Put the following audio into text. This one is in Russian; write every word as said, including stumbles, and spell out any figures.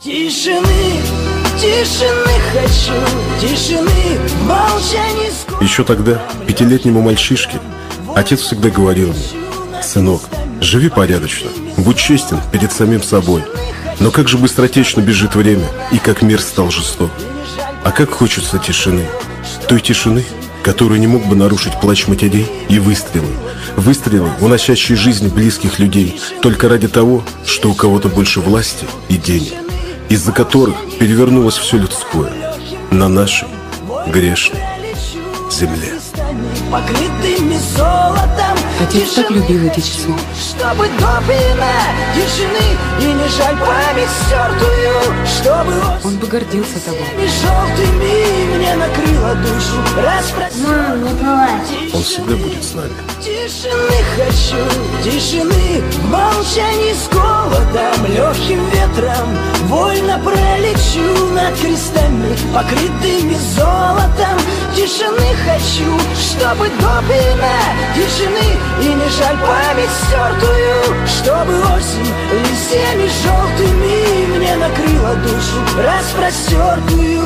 Тишины, тишины хочу, тишины, молчание. Еще тогда, пятилетнему мальчишке, отец всегда говорил мне: сынок, живи порядочно, будь честен перед самим собой. Но как же быстротечно бежит время, и как мир стал жесток. А как хочется тишины, той тишины, которую не мог бы нарушить плач матерей и выстрелы. Выстрелы, уносящие жизнь близких людей, только ради того, что у кого-то больше власти и денег, из-за которых перевернулось все людское на нашей грешной земле. Покрытыми золотом. Отец так любил эти часы. Чтобы допина тишины и не жаль память стертую, чтобы Он бы гордился тобой. желтыми мне накрыла душу. Мам, не плачь. Он всегда будет с нами. Тишины хочу, тишины, молчание с голодом, легким ветром вольно пролечу над крестами, покрытыми золотом. Тишины хочу, чтобы допина тишины и не жаль память стертую, чтобы осень листьями желтыми мне накрыла душу распростертую.